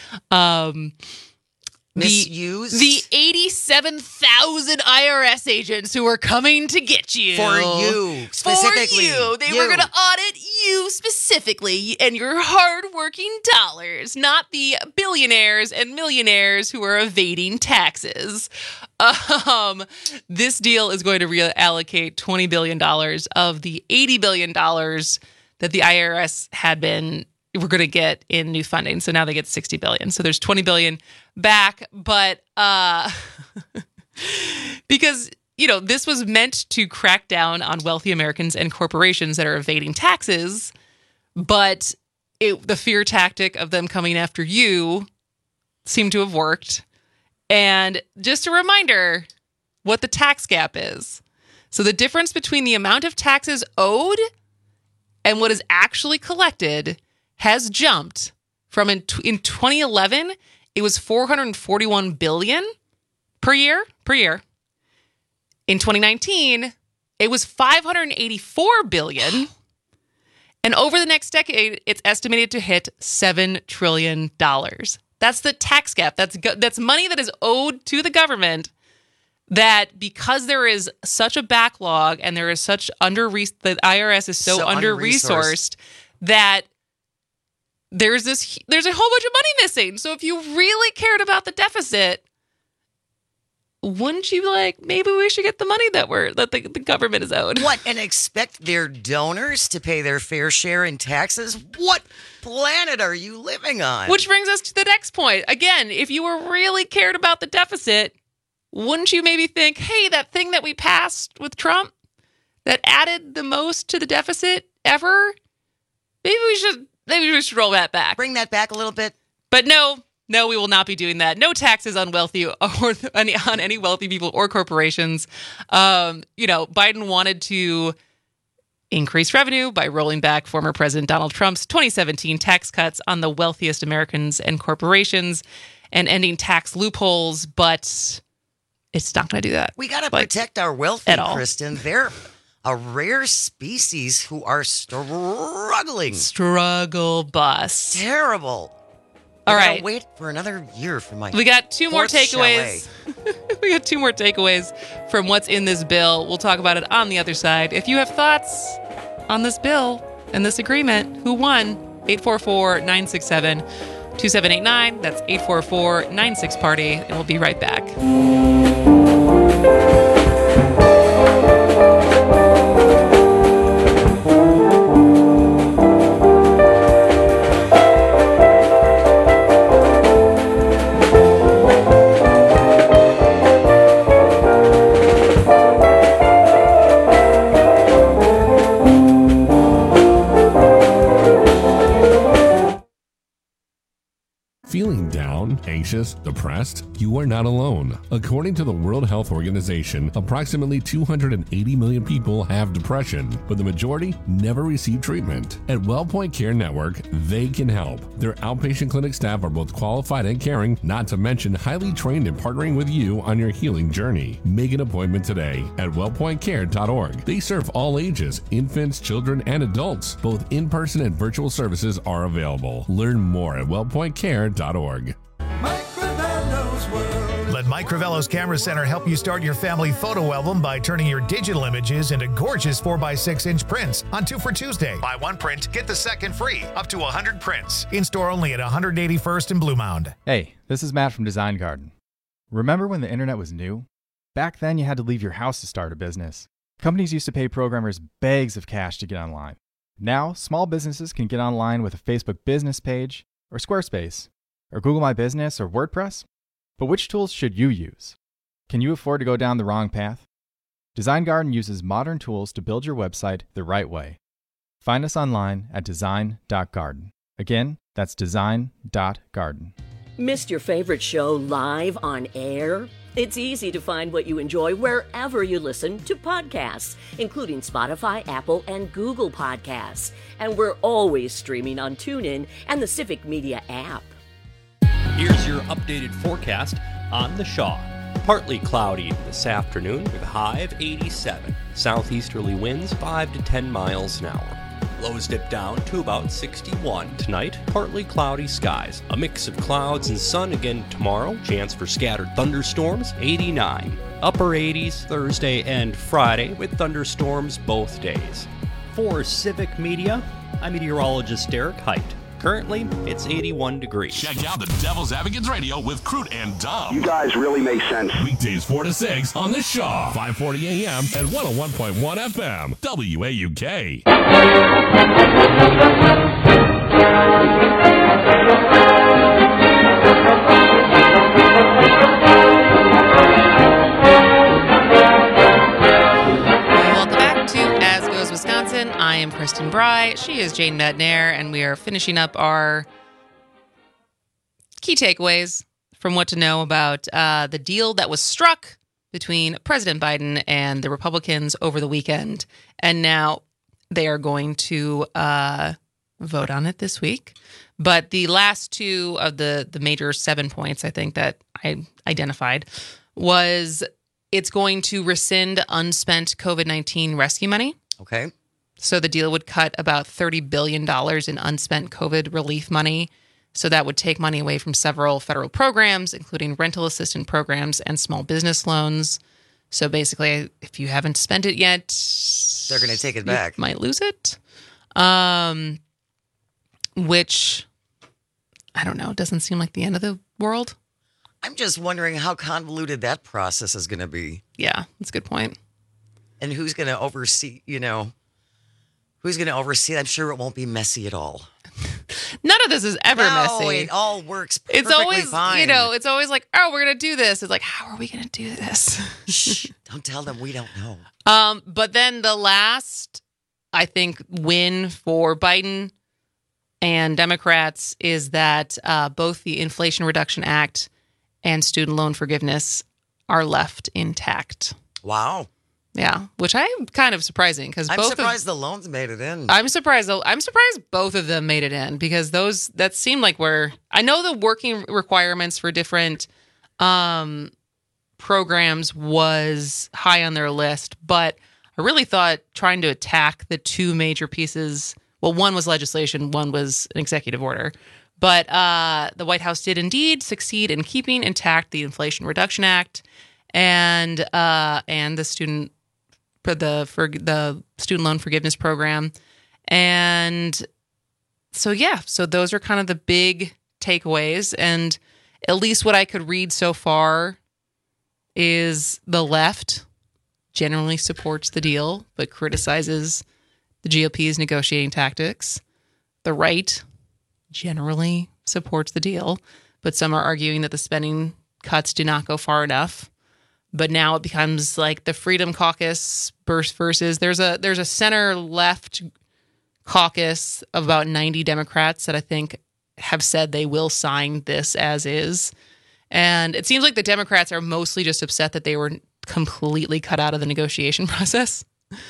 misuse, the 87,000 IRS agents who were coming to get you. For you, specifically. For you. They were going to audit you specifically and your hardworking dollars, not the billionaires and millionaires who are evading taxes. This deal is going to reallocate $20 billion of the $80 billion that the IRS we're going to get in new funding. So now they get $60 billion. So there's $20 billion back. But because, this was meant to crack down on wealthy Americans and corporations that are evading taxes. But the fear tactic of them coming after you seemed to have worked. And just a reminder what the tax gap is. So the difference between the amount of taxes owed and what is actually collected has jumped from in 2011, it was $441 billion per year. In 2019, it was $584 billion. And over the next decade, it's estimated to hit $7 trillion. That's the tax gap. That's money that is owed to the government that because there is such a backlog and there is such the IRS is so under-resourced that there's a whole bunch of money missing. So if you really cared about the deficit, wouldn't you maybe we should get the money that the government is owed? What, and expect their donors to pay their fair share in taxes? What planet are you living on? Which brings us to the next point. Again, if you were really cared about the deficit, wouldn't you maybe think, hey, that thing that we passed with Trump that added the most to the deficit ever, maybe we should roll that back. Bring that back a little bit. But no, we will not be doing that. No taxes on wealthy or on any wealthy people or corporations. Biden wanted to increase revenue by rolling back former President Donald Trump's 2017 tax cuts on the wealthiest Americans and corporations and ending tax loopholes, but it's not going to do that. We got to protect our wealthy, Kristen. They're a rare species who are struggling. Struggle bus. Terrible. All right. Wait for another year for my. We got two more takeaways. We got two more takeaways from what's in this bill. We'll talk about it on the other side. If you have thoughts on this bill and this agreement, who won? 844-967-2789. That's 844-96-PARTY. And we'll be right back. Feeling down, anxious, depressed? You are not alone. According to the World Health Organization, approximately 280 million people have depression, but the majority never receive treatment. At WellPoint Care Network, they can help. Their outpatient clinic staff are both qualified and caring, not to mention highly trained in partnering with you on your healing journey. Make an appointment today at wellpointcare.org. They serve all ages, infants, children, and adults. Both in-person and virtual services are available. Learn more at wellpointcare.org. Let Mike Crivello's Camera Center help you start your family photo album by turning your digital images into gorgeous 4x6-inch prints on 2 for Tuesday. Buy one print, get the second free. Up to 100 prints. In-store only at 181st and Blue Mound. Hey, this is Matt from Design Garden. Remember when the internet was new? Back then, you had to leave your house to start a business. Companies used to pay programmers bags of cash to get online. Now, small businesses can get online with a Facebook business page, or Squarespace, or Google My Business, or WordPress. But which tools should you use? Can you afford to go down the wrong path? Design Garden uses modern tools to build your website the right way. Find us online at design.garden. Again, that's design.garden. Missed your favorite show live on air? It's easy to find what you enjoy wherever you listen to podcasts, including Spotify, Apple, and Google Podcasts. And we're always streaming on TuneIn and the Civic Media app. Here's your updated forecast on the Shaw. Partly cloudy this afternoon with a high of 87. Southeasterly winds 5 to 10 miles an hour. Lows dip down to about 61. Tonight, partly cloudy skies. A mix of clouds and sun again tomorrow. Chance for scattered thunderstorms, 89. Upper 80s Thursday and Friday with thunderstorms both days. For Civic Media, I'm meteorologist Derek Height. Currently, it's 81 degrees. Check out the Devil's Advocates Radio with Crute and Dumb. You guys really make sense. Weekdays 4 to 6 on the Shaw, 540 AM and 101.1 FM, WAUK. I am Kristen Bry. She is Jane Mednair, and we are finishing up our key takeaways from what to know about the deal that was struck between President Biden and the Republicans over the weekend. And now they are going to vote on it this week. But the last two of the major 7 points, I think, that I identified was it's going to rescind unspent COVID-19 rescue money. Okay. So the deal would cut about $30 billion in unspent COVID relief money. So that would take money away from several federal programs, including rental assistance programs and small business loans. So basically, if you haven't spent it yet, they're going to take it back. You might lose it. Which, I don't know, doesn't seem like the end of the world. I'm just wondering how convoluted that process is going to be. Yeah, that's a good point. And who's going to oversee, who's going to oversee? I'm sure it won't be messy at all. None of this is ever messy. No, it all works perfectly it's always, fine. It's always like, oh, we're going to do this. It's like, how are we going to do this? Shh, don't tell them we don't know. But then the last, I think, win for Biden and Democrats is that both the Inflation Reduction Act and student loan forgiveness are left intact. Wow. Yeah, which I'm kind of surprising because I'm surprised the loans made it in. I'm surprised both of them made it in because that seemed like I know the working requirements for different programs was high on their list, but I really thought trying to attack the two major pieces. Well, one was legislation, one was an executive order. But the White House did indeed succeed in keeping intact the Inflation Reduction Act and the student loan forgiveness program. And so those are kind of the big takeaways. And at least what I could read so far is the left generally supports the deal, but criticizes the GOP's negotiating tactics. The right generally supports the deal, but some are arguing that the spending cuts do not go far enough. But now it becomes like the Freedom Caucus versus there's a center left caucus of about 90 Democrats that I think have said they will sign this as is. And it seems like the Democrats are mostly just upset that they were completely cut out of the negotiation process.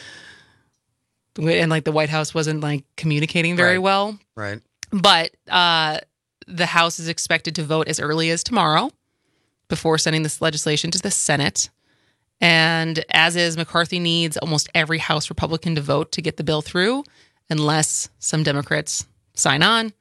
And like the White House wasn't like communicating very well. Right. But the House is expected to vote as early as tomorrow before sending this legislation to the Senate. And as is, McCarthy needs almost every House Republican to vote to get the bill through, unless some Democrats sign on.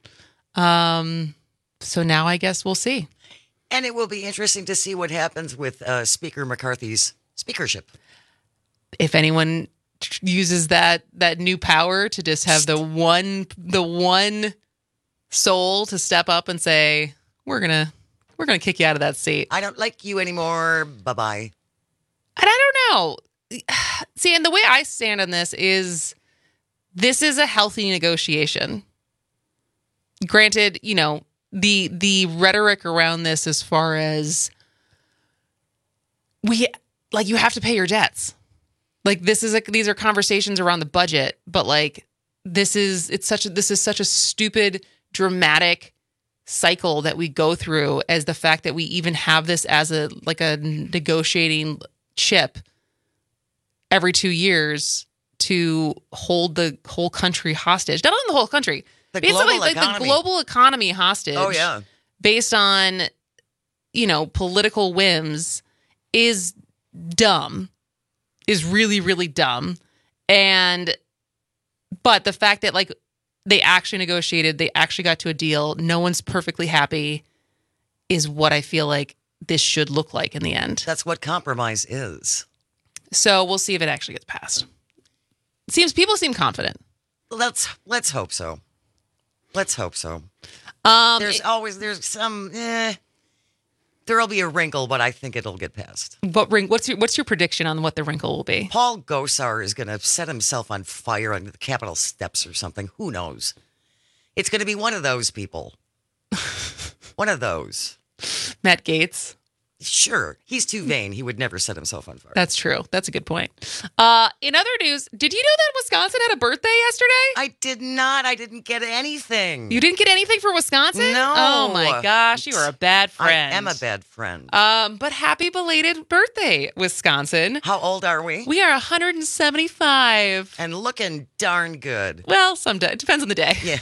So now I guess we'll see. And it will be interesting to see what happens with Speaker McCarthy's speakership. If anyone uses that new power to just have the one soul to step up and say, we're gonna kick you out of that seat. I don't like you anymore. Bye-bye. And I don't know. See, and the way I stand on this is a healthy negotiation. Granted, the rhetoric around this as far as you have to pay your debts. Like these are conversations around the budget, but like this is such a stupid, dramatic cycle that we go through, as the fact that we even have this as a negotiating chip every 2 years to hold the whole country hostage. Not only the whole country, basically the global economy hostage. Oh yeah, based on political whims is dumb, is really, really dumb. But the fact that they actually negotiated, they actually got to a deal, no one's perfectly happy, is what I feel like this should look like in the end. That's what compromise is. So we'll see if it actually gets passed. People seem confident. Let's hope so. Let's hope so. There's some. There'll be a wrinkle, but I think it'll get passed. What's your prediction on what the wrinkle will be? Paul Gosar is going to set himself on fire on the Capitol steps or something. Who knows? It's going to be one of those people. One of those. Matt Gaetz. Sure. He's too vain. He would never set himself on fire. That's true. That's a good point. In other news, did you know that Wisconsin had a birthday yesterday? I did not. I didn't get anything. You didn't get anything for Wisconsin? No. Oh my gosh, you are a bad friend. I am a bad friend. But happy belated birthday, Wisconsin. How old are we? We are 175. And looking darn good. Well, it depends on the day. Yeah.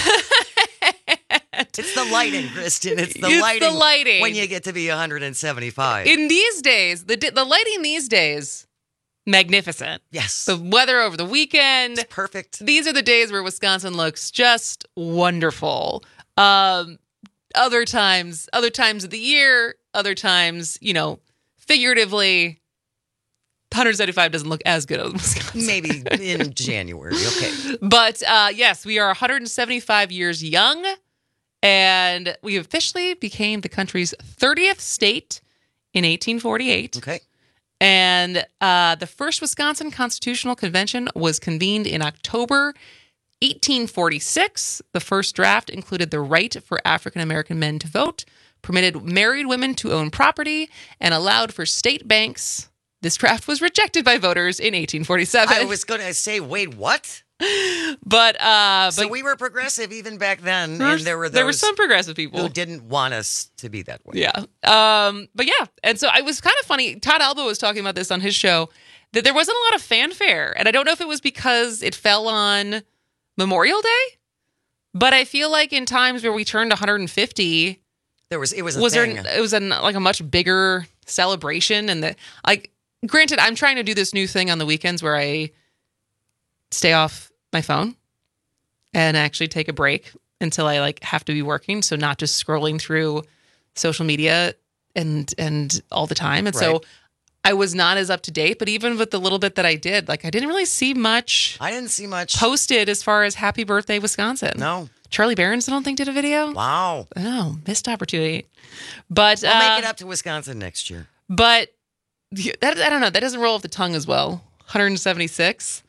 It's the lighting, Kristen. It's the lighting when you get to be 175. In these days, the lighting these days, magnificent. Yes. The weather over the weekend. It's perfect. These are the days where Wisconsin looks just wonderful. Other times of the year, other times, figuratively, 175 doesn't look as good as Wisconsin. Maybe in January. Okay. But yes, we are 175 years young. And we officially became the country's 30th state in 1848. Okay. And the first Wisconsin Constitutional Convention was convened in October 1846. The first draft included the right for African American men to vote, permitted married women to own property, and allowed for state banks. This draft was rejected by voters in 1847. I was going to say, wait, what? But we were progressive even back then, and there were some progressive people who didn't want us to be that way. Yeah. But yeah, and so it was kind of funny. Todd Alba was talking about this on his show, that there wasn't a lot of fanfare, and I don't know if it was because it fell on Memorial Day, but I feel like in times where we turned 150, it was a thing. It was a much bigger celebration, and granted, I'm trying to do this new thing on the weekends where I stay off my phone and actually take a break until I have to be working. So not just scrolling through social media and all the time. And so I was not as up to date, but even with the little bit that I did, I didn't really see much. I didn't see much posted as far as happy birthday, Wisconsin. No. Charlie Behrens, I don't think, did a video. Wow. Oh, missed opportunity. But we'll make it up to Wisconsin next year. But that, I don't know. That doesn't roll off the tongue as well. 176.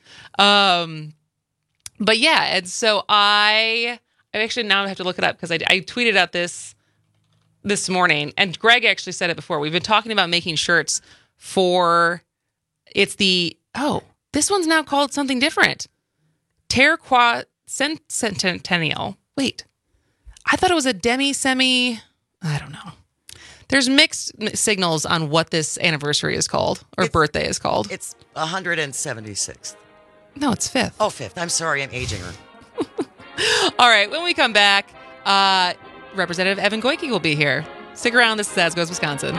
But yeah, and so I actually now have to look it up because I tweeted out this morning, and Greg actually said it before. We've been talking about making shirts for, this one's now called something different. Terquacentennial. Wait, I thought it was a demi-semi, I don't know. There's mixed signals on what this anniversary is called, or birthday is called. It's 176th. No, it's 5th. Oh, 5th. I'm sorry. I'm aging her. All right. When we come back, Representative Evan Goyke will be here. Stick around. This is As Goes Wisconsin.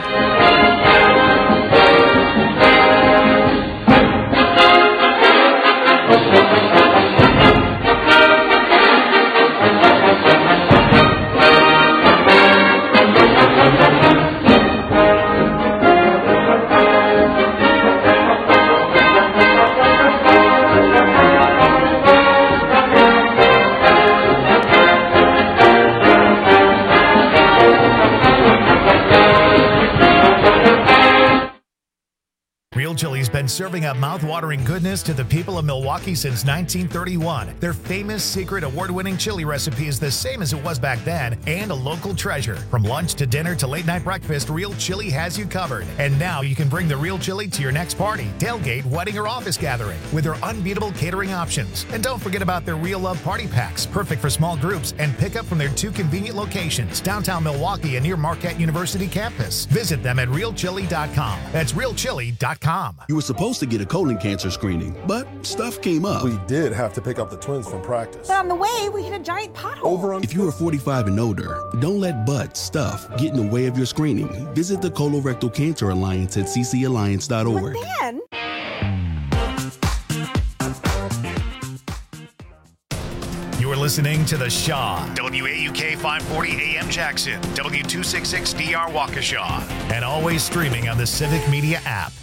been serving up mouth-watering goodness to the people of Milwaukee since 1931. Their famous secret award-winning chili recipe is the same as it was back then and a local treasure. From lunch to dinner to late-night breakfast, Real Chili has you covered. And now you can bring the Real Chili to your next party, tailgate, wedding, or office gathering with their unbeatable catering options. And don't forget about their Real Love Party Packs, perfect for small groups, and pick up from their 2 convenient locations, downtown Milwaukee and near Marquette University campus. Visit them at realchili.com. That's realchili.com. You were supposed to get a colon cancer screening, but stuff came up. We did have to pick up the twins from practice. But on the way, we hit a giant pothole. If you are 45 and older, don't let butt stuff get in the way of your screening. Visit the Colorectal Cancer Alliance at ccalliance.org. But then... You're listening to The Shaw, WAUK 540 AM Jackson, W266DR Waukesha, and always streaming on the Civic Media app.